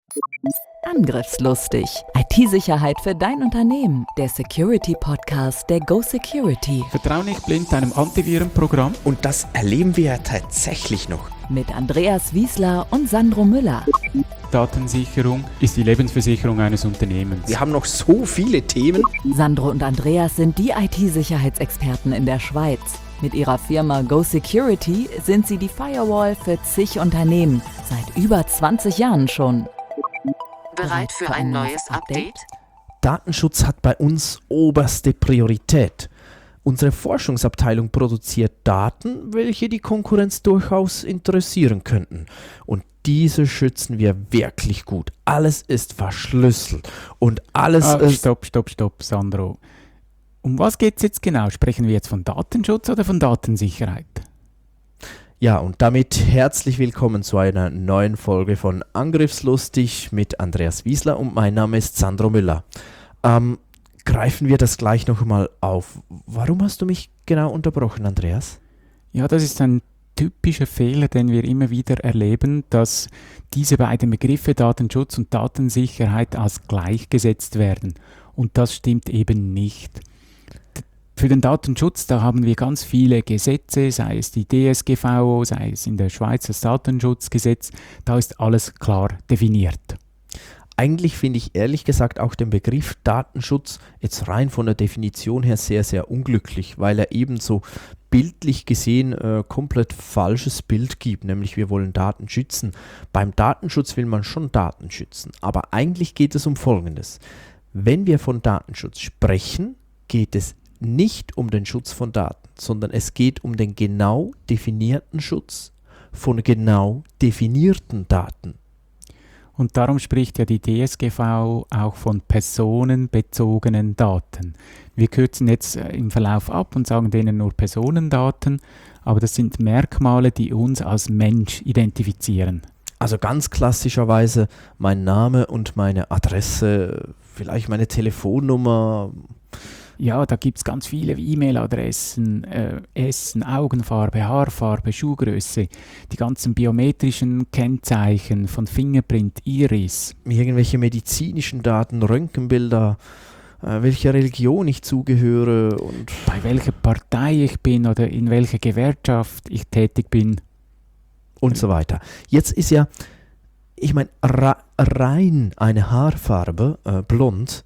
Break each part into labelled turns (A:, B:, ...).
A: Angriffslustig. IT-Sicherheit für dein Unternehmen. Der Security-Podcast der Go Security.
B: Vertrau nicht blind deinem Antivirenprogramm.
C: Und das erleben wir ja tatsächlich noch.
A: Mit Andreas Wiesler und Sandro Müller.
B: Datensicherung ist die Lebensversicherung eines Unternehmens.
C: Wir haben noch so viele Themen.
A: Sandro und Andreas sind die IT-Sicherheitsexperten in der Schweiz. Mit ihrer Firma Go Security sind sie die Firewall für zig Unternehmen. Seit über 20 Jahren schon.
D: Bereit für ein neues Update?
C: Datenschutz hat bei uns oberste Priorität. Unsere Forschungsabteilung produziert Daten, welche die Konkurrenz durchaus interessieren könnten. Und diese schützen wir wirklich gut. Alles ist verschlüsselt und alles ist...
B: Stopp, Sandro. Um was geht es jetzt genau? Sprechen wir jetzt von Datenschutz oder von Datensicherheit?
C: Ja, und damit herzlich willkommen zu einer neuen Folge von Angriffslustig mit Andreas Wiesler und mein Name ist Sandro Müller. Greifen wir das gleich noch mal auf. Warum hast du mich genau unterbrochen, Andreas?
B: Ja, das ist ein typischer Fehler, den wir immer wieder erleben, dass diese beiden Begriffe Datenschutz und Datensicherheit als gleichgesetzt werden. Und das stimmt eben nicht. Für den Datenschutz, da haben wir ganz viele Gesetze, sei es die DSGVO, sei es in der Schweiz das Datenschutzgesetz, da ist alles klar definiert.
C: Eigentlich finde ich ehrlich gesagt auch den Begriff Datenschutz jetzt rein von der Definition her sehr, sehr unglücklich, weil er eben so bildlich gesehen komplett falsches Bild gibt, nämlich wir wollen Daten schützen. Beim Datenschutz will man schon Daten schützen, aber eigentlich geht es um Folgendes. Wenn wir von Datenschutz sprechen, geht es nicht um den Schutz von Daten, sondern es geht um den genau definierten Schutz von genau definierten Daten.
B: Und darum spricht ja die DSGVO auch von personenbezogenen Daten. Wir kürzen jetzt im Verlauf ab und sagen denen nur Personendaten, aber das sind Merkmale, die uns als Mensch identifizieren.
C: Also ganz klassischerweise mein Name und meine Adresse, vielleicht meine Telefonnummer.
B: Ja, da gibt es ganz viele E-Mail-Adressen, Essen, Augenfarbe, Haarfarbe, Schuhgröße, die ganzen biometrischen Kennzeichen von Fingerprint, Iris.
C: Irgendwelche medizinischen Daten, Röntgenbilder, welcher Religion ich zugehöre und
B: bei welcher Partei ich bin oder in welcher Gewerkschaft ich tätig bin.
C: Und so weiter. Jetzt ist ja, ich meine, rein eine Haarfarbe, blond,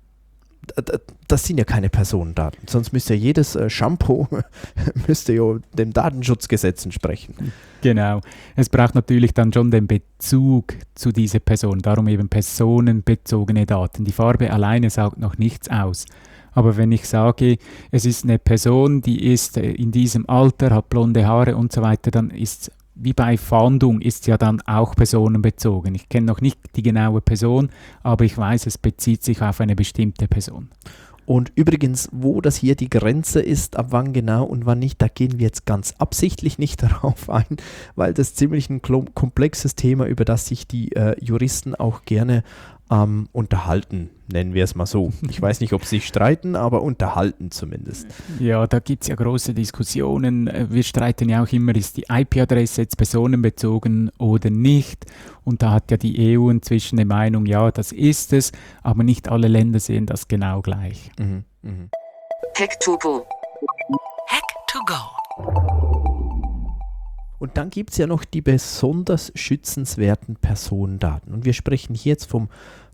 C: das sind ja keine Personendaten, sonst müsste ja jedes Shampoo müsste ja dem Datenschutzgesetz entsprechen.
B: Genau, es braucht natürlich dann schon den Bezug zu dieser Person, darum eben personenbezogene Daten. Die Farbe alleine sagt noch nichts aus. Aber wenn ich sage, es ist eine Person, die ist in diesem Alter, hat blonde Haare und so weiter, dann ist wie bei Fahndung ist ja dann auch personenbezogen. Ich kenne noch nicht die genaue Person, aber ich weiß, es bezieht sich auf eine bestimmte Person.
C: Und übrigens, wo das hier die Grenze ist, ab wann genau und wann nicht, da gehen wir jetzt ganz absichtlich nicht darauf ein, weil das ziemlich ein komplexes Thema, über das sich die Juristen auch gerne unterhalten, nennen wir es mal so. Ich weiß nicht, ob sie sich streiten, aber unterhalten zumindest.
B: Ja, da gibt es ja große Diskussionen. Wir streiten ja auch immer, ist die IP-Adresse jetzt personenbezogen oder nicht. Und da hat ja die EU inzwischen eine Meinung, ja, das ist es, aber nicht alle Länder sehen das genau gleich.
D: Hack to go.
A: Hack to go.
C: Und dann gibt es ja noch die besonders schützenswerten Personendaten. Und wir sprechen hier jetzt vom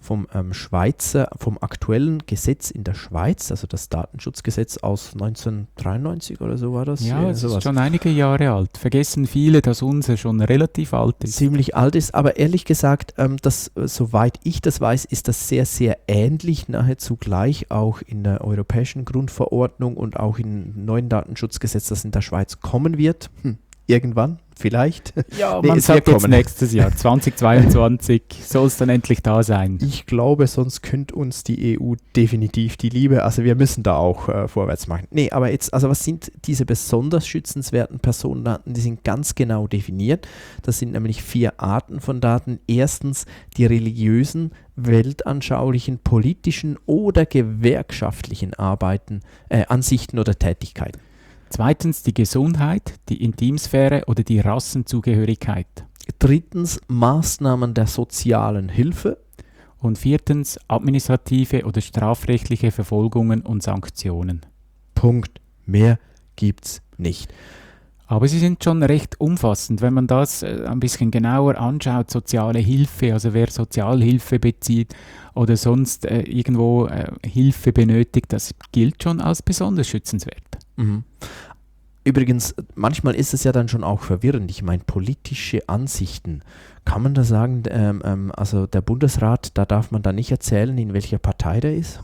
C: aktuellen Gesetz in der Schweiz, also das Datenschutzgesetz aus 1993 oder so war das.
B: Ja, es ist schon einige Jahre alt. Vergessen viele, dass unser schon relativ alt ist.
C: Ziemlich alt ist, aber ehrlich gesagt, soweit ich das weiß, ist das sehr, sehr ähnlich, nahezu gleich auch in der Europäischen Grundverordnung und auch im neuen Datenschutzgesetz, das in der Schweiz kommen wird. Irgendwann, vielleicht.
B: Ja, man sagt jetzt nächstes Jahr, 2022 soll es dann endlich da sein.
C: Ich glaube, sonst könnte uns die EU definitiv die Liebe, also wir müssen da auch vorwärts machen. Nee, aber jetzt, also was sind diese besonders schützenswerten Personendaten? Die sind ganz genau definiert. Das sind nämlich 4 Arten von Daten. Erstens die religiösen, weltanschaulichen, politischen oder gewerkschaftlichen Ansichten oder Tätigkeiten.
B: Zweitens die Gesundheit, die Intimsphäre oder die Rassenzugehörigkeit.
C: Drittens Maßnahmen der sozialen Hilfe.
B: Und 4. administrative oder strafrechtliche Verfolgungen und Sanktionen.
C: Punkt. Mehr gibt's nicht.
B: Aber sie sind schon recht umfassend, wenn man das ein bisschen genauer anschaut, soziale Hilfe, also wer Sozialhilfe bezieht oder sonst irgendwo Hilfe benötigt, das gilt schon als besonders schützenswert.
C: Mhm. Übrigens, manchmal ist es ja dann schon auch verwirrend. Ich meine, politische Ansichten. Kann man da sagen, also der Bundesrat, da darf man da nicht erzählen, in welcher Partei der ist?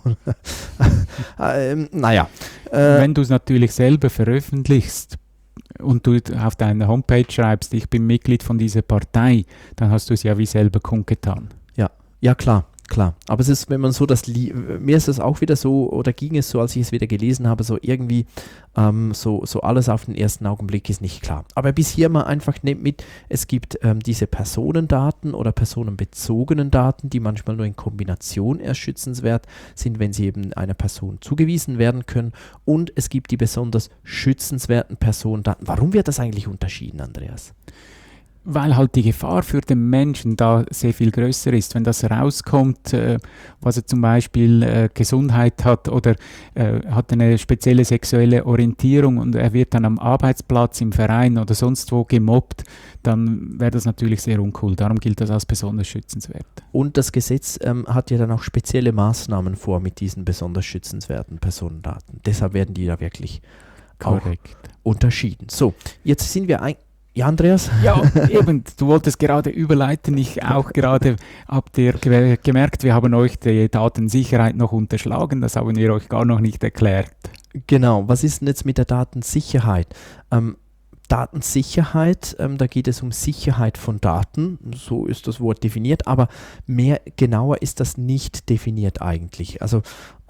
C: Naja.
B: Wenn du es natürlich selber veröffentlichst und du auf deiner Homepage schreibst, ich bin Mitglied von dieser Partei, dann hast du es ja wie selber kundgetan.
C: Ja, klar. Aber es ist, wenn man so mir ist es auch wieder so, oder ging es so, als ich es wieder gelesen habe, so irgendwie, so alles auf den ersten Augenblick ist nicht klar. Aber bis hier mal einfach nehmt mit, es gibt diese Personendaten oder personenbezogenen Daten, die manchmal nur in Kombination erst schützenswert sind, wenn sie eben einer Person zugewiesen werden können. Und es gibt die besonders schützenswerten Personendaten. Warum wird das eigentlich unterschieden, Andreas?
B: Weil halt die Gefahr für den Menschen da sehr viel größer ist. Wenn das rauskommt, was er zum Beispiel Gesundheit hat oder hat eine spezielle sexuelle Orientierung und er wird dann am Arbeitsplatz, im Verein oder sonst wo gemobbt, dann wäre das natürlich sehr uncool. Darum gilt das als besonders schützenswert.
C: Und das Gesetz hat ja dann auch spezielle Maßnahmen vor mit diesen besonders schützenswerten Personendaten. Deshalb werden die da wirklich korrekt unterschieden. So, jetzt sind wir Ja, Andreas?
B: Ja, eben, du wolltest gerade überleiten. Ich auch gerade, habt ihr gemerkt, wir haben euch die Datensicherheit noch unterschlagen. Das haben wir euch gar noch nicht erklärt.
C: Genau, was ist denn jetzt mit der Datensicherheit? Datensicherheit, da geht es um Sicherheit von Daten, so ist das Wort definiert, aber genauer ist das nicht definiert eigentlich. Also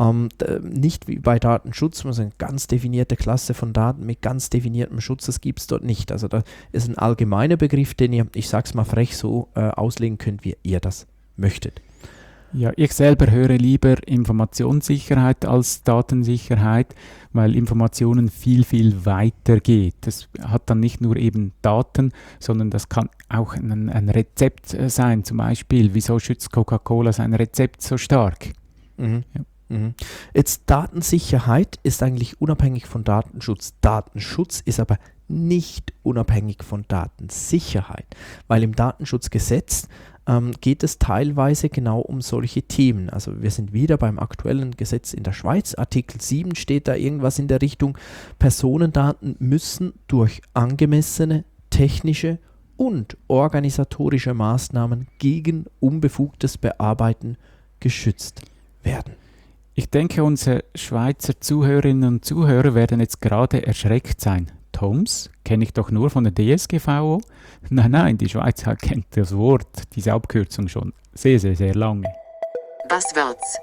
C: nicht wie bei Datenschutz, also eine ganz definierte Klasse von Daten mit ganz definiertem Schutz, das gibt es dort nicht. Also da ist ein allgemeiner Begriff, den ihr, ich sag's mal frech, so auslegen könnt, wie ihr das möchtet.
B: Ja, ich selber höre lieber Informationssicherheit als Datensicherheit, weil Informationen viel, viel weiter geht. Das hat dann nicht nur eben Daten, sondern das kann auch ein Rezept sein. Zum Beispiel, wieso schützt Coca-Cola sein Rezept so stark?
C: Mhm. Ja. Jetzt Datensicherheit ist eigentlich unabhängig von Datenschutz. Datenschutz ist aber nicht unabhängig von Datensicherheit, weil im Datenschutzgesetz geht es teilweise genau um solche Themen. Also wir sind wieder beim aktuellen Gesetz in der Schweiz. Artikel 7 steht da irgendwas in der Richtung, Personendaten müssen durch angemessene technische und organisatorische Maßnahmen gegen unbefugtes Bearbeiten geschützt werden.
B: Ich denke, unsere Schweizer Zuhörerinnen und Zuhörer werden jetzt gerade erschreckt sein. TOMS kenne ich doch nur von der DSGVO. Nein, die Schweiz kennt das Wort, diese Abkürzung schon sehr, sehr, sehr lange.
D: Buzzwords.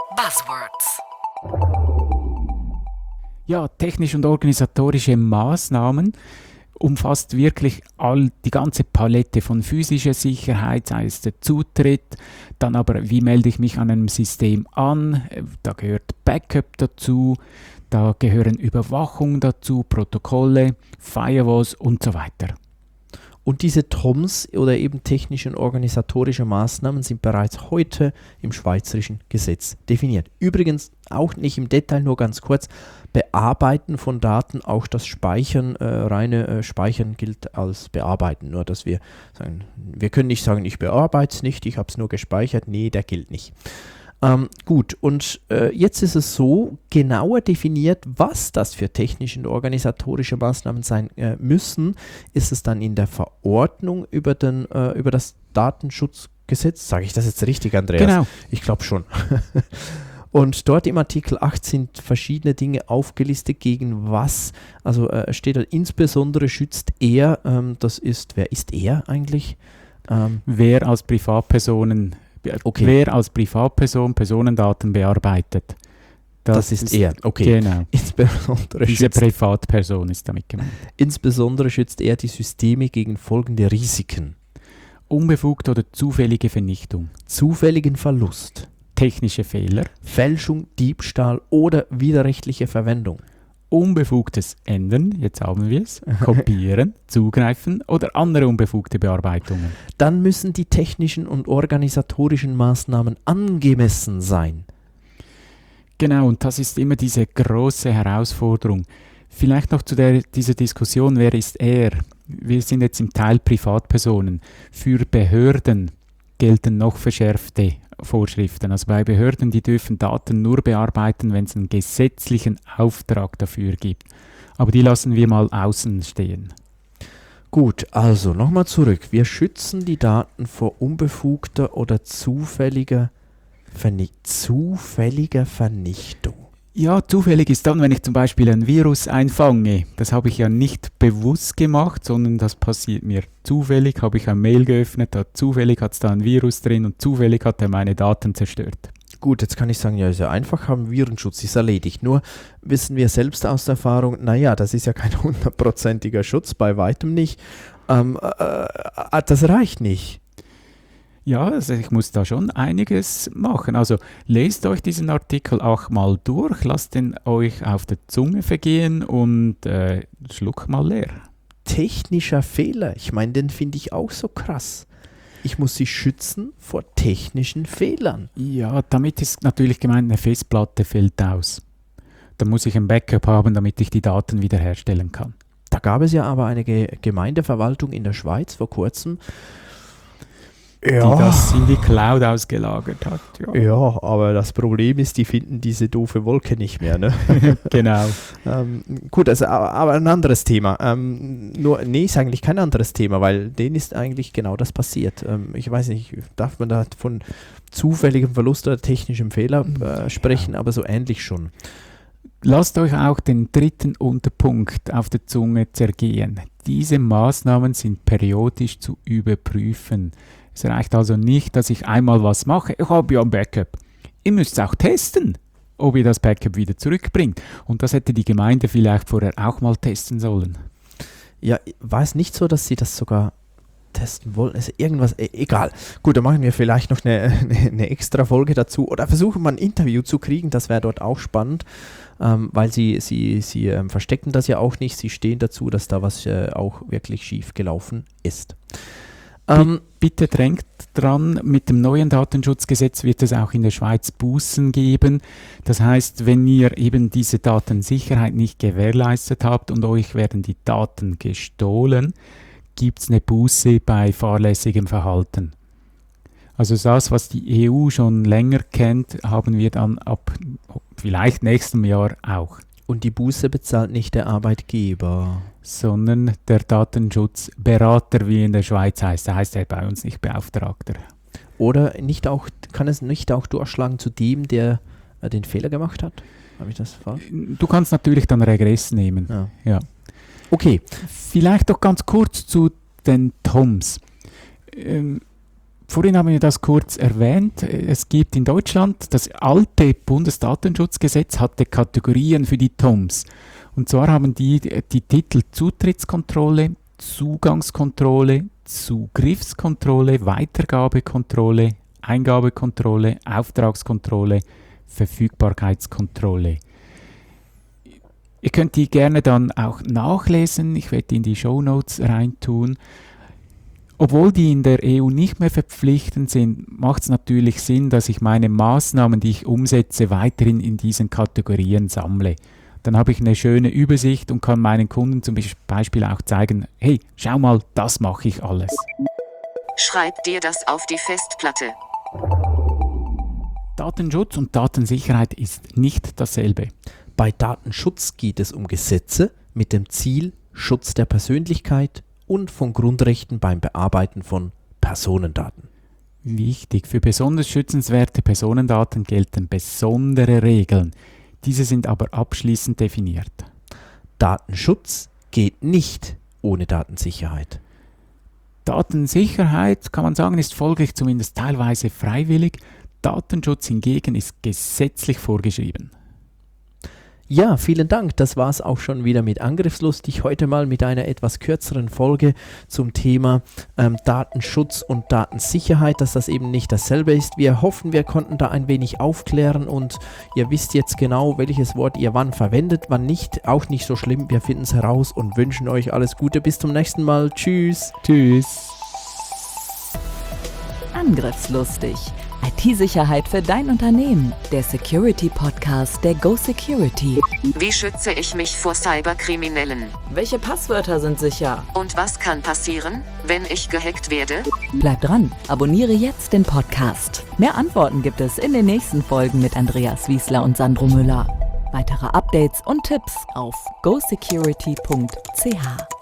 B: Ja, technische und organisatorische Maßnahmen umfasst wirklich die ganze Palette von physischer Sicherheit, sei es der Zutritt, dann aber, wie melde ich mich an einem System an, da gehört Backup dazu, da gehören Überwachung dazu, Protokolle, Firewalls und so weiter.
C: Und diese TOMS oder eben technische und organisatorische Maßnahmen sind bereits heute im schweizerischen Gesetz definiert. Übrigens auch nicht im Detail, nur ganz kurz, Bearbeiten von Daten, auch das Speichern, Speichern gilt als Bearbeiten. Nur dass wir sagen, wir können nicht sagen, ich bearbeite es nicht, ich habe es nur gespeichert, nee, der gilt nicht. Gut, und jetzt ist es so genauer definiert, was das für technische und organisatorische Maßnahmen sein müssen, ist es dann in der Verordnung über das Datenschutzgesetz. Sage ich das jetzt richtig, Andreas?
B: Genau.
C: Ich glaube schon. Und dort im Artikel 8 sind verschiedene Dinge aufgelistet, gegen was, also steht da insbesondere schützt er, wer ist er eigentlich?
B: Wer als Privatperson Personendaten bearbeitet.
C: Das ist er, okay.
B: Genau.
C: Insbesondere
B: Diese Privatperson ist damit gemeint.
C: Insbesondere schützt er die Systeme gegen folgende Risiken.
B: Unbefugte oder zufällige Vernichtung.
C: Zufälligen Verlust.
B: Technische Fehler.
C: Fälschung, Diebstahl oder widerrechtliche Verwendung.
B: unbefugtes Ändern, jetzt haben wir es, Kopieren, Zugreifen oder andere unbefugte Bearbeitungen.
C: Dann müssen die technischen und organisatorischen Maßnahmen angemessen sein.
B: Genau, und das ist immer diese große Herausforderung. Vielleicht noch zu dieser Diskussion, wer ist er? Wir sind jetzt im Teil Privatpersonen. Für Behörden gelten noch verschärfte Vorschriften. Also bei Behörden, die dürfen Daten nur bearbeiten, wenn es einen gesetzlichen Auftrag dafür gibt. Aber die lassen wir mal außen stehen.
C: Gut, also nochmal zurück. Wir schützen die Daten vor unbefugter oder zufälliger Vernichtung.
B: Ja, zufällig ist dann, wenn ich zum Beispiel ein Virus einfange. Das habe ich ja nicht bewusst gemacht, sondern das passiert mir zufällig. Habe ich ein Mail geöffnet, zufällig hat es da ein Virus drin und zufällig hat er meine Daten zerstört.
C: Gut, jetzt kann ich sagen, ja, ist ja einfach, haben Virenschutz, ist erledigt. Nur wissen wir selbst aus der Erfahrung, naja, das ist ja kein 100%iger Schutz, bei weitem nicht. Das reicht nicht.
B: Ja, also ich muss da schon einiges machen. Also lest euch diesen Artikel auch mal durch, lasst den euch auf der Zunge vergehen und schluck mal leer.
C: Technischer Fehler, ich meine, den finde ich auch so krass. Ich muss sie schützen vor technischen Fehlern.
B: Ja, damit ist natürlich gemeint, eine Festplatte fällt aus. Da muss ich ein Backup haben, damit ich die Daten wiederherstellen kann.
C: Da gab es ja aber eine Gemeindeverwaltung in der Schweiz vor kurzem,
B: die das in die Cloud ausgelagert hat.
C: Ja, aber das Problem ist, die finden diese doofe Wolke nicht mehr. Ne?
B: Genau.
C: Gut, also, aber ein anderes Thema. Ist eigentlich kein anderes Thema, weil denen ist eigentlich genau das passiert. Ich weiß nicht, darf man da von zufälligem Verlust oder technischem Fehler sprechen, aber so ähnlich schon.
B: Lasst euch auch den dritten Unterpunkt auf der Zunge zergehen. Diese Maßnahmen sind periodisch zu überprüfen. Es reicht also nicht, dass ich einmal was mache. Ich habe ja ein Backup. Ihr müsst auch testen, ob ihr das Backup wieder zurückbringt. Und das hätte die Gemeinde vielleicht vorher auch mal testen sollen.
C: Ja, war es nicht so, dass sie das sogar testen wollten? Also irgendwas, egal. Gut, dann machen wir vielleicht noch eine extra Folge dazu oder versuchen mal ein Interview zu kriegen. Das wäre dort auch spannend, weil sie verstecken das ja auch nicht. Sie stehen dazu, dass da was auch wirklich schief gelaufen ist.
B: Bitte drängt dran, mit dem neuen Datenschutzgesetz wird es auch in der Schweiz Bußen geben. Das heißt, wenn ihr eben diese Datensicherheit nicht gewährleistet habt und euch werden die Daten gestohlen, gibt es eine Buße bei fahrlässigem Verhalten. Also das, was die EU schon länger kennt, haben wir dann ab vielleicht nächstem Jahr auch.
C: Und die Buße bezahlt nicht der Arbeitgeber,
B: sondern der Datenschutzberater, wie in der Schweiz heißt. Da heißt er bei uns nicht Beauftragter.
C: Oder kann es nicht auch durchschlagen zu dem, der den Fehler gemacht hat? Habe ich das falsch?
B: Du kannst natürlich dann Regress nehmen. Ja.
C: Okay.
B: Vielleicht doch ganz kurz zu den TOMs. Vorhin haben wir das kurz erwähnt. Es gibt in Deutschland, das alte Bundesdatenschutzgesetz hatte Kategorien für die TOMs. Und zwar haben die Titel Zutrittskontrolle, Zugangskontrolle, Zugriffskontrolle, Weitergabekontrolle, Eingabekontrolle, Auftragskontrolle, Verfügbarkeitskontrolle. Ihr könnt die gerne dann auch nachlesen. Ich werde die in die Shownotes reintun. Obwohl die in der EU nicht mehr verpflichtend sind, macht es natürlich Sinn, dass ich meine Maßnahmen, die ich umsetze, weiterhin in diesen Kategorien sammle. Dann habe ich eine schöne Übersicht und kann meinen Kunden zum Beispiel auch zeigen, hey, schau mal, das mache ich alles.
D: Schreib dir das auf die Festplatte.
B: Datenschutz und Datensicherheit ist nicht dasselbe.
C: Bei Datenschutz geht es um Gesetze mit dem Ziel Schutz der Persönlichkeit und von Grundrechten beim Bearbeiten von Personendaten.
B: Wichtig, für besonders schützenswerte Personendaten gelten besondere Regeln. Diese sind aber abschließend definiert.
C: Datenschutz geht nicht ohne Datensicherheit.
B: Datensicherheit, kann man sagen, ist folglich zumindest teilweise freiwillig. Datenschutz hingegen ist gesetzlich vorgeschrieben.
C: Ja, vielen Dank. Das war es auch schon wieder mit Angriffslustig. Heute mal mit einer etwas kürzeren Folge zum Thema Datenschutz und Datensicherheit, dass das eben nicht dasselbe ist. Wir hoffen, wir konnten da ein wenig aufklären und ihr wisst jetzt genau, welches Wort ihr wann verwendet, wann nicht. Auch nicht so schlimm. Wir finden es heraus und wünschen euch alles Gute. Bis zum nächsten Mal. Tschüss.
B: Tschüss.
A: Angriffslustig. IT-Sicherheit für dein Unternehmen. Der Security-Podcast der Go Security.
D: Wie schütze ich mich vor Cyberkriminellen?
A: Welche Passwörter sind sicher?
D: Und was kann passieren, wenn ich gehackt werde?
A: Bleib dran, abonniere jetzt den Podcast. Mehr Antworten gibt es in den nächsten Folgen mit Andreas Wiesler und Sandro Müller. Weitere Updates und Tipps auf gosecurity.ch.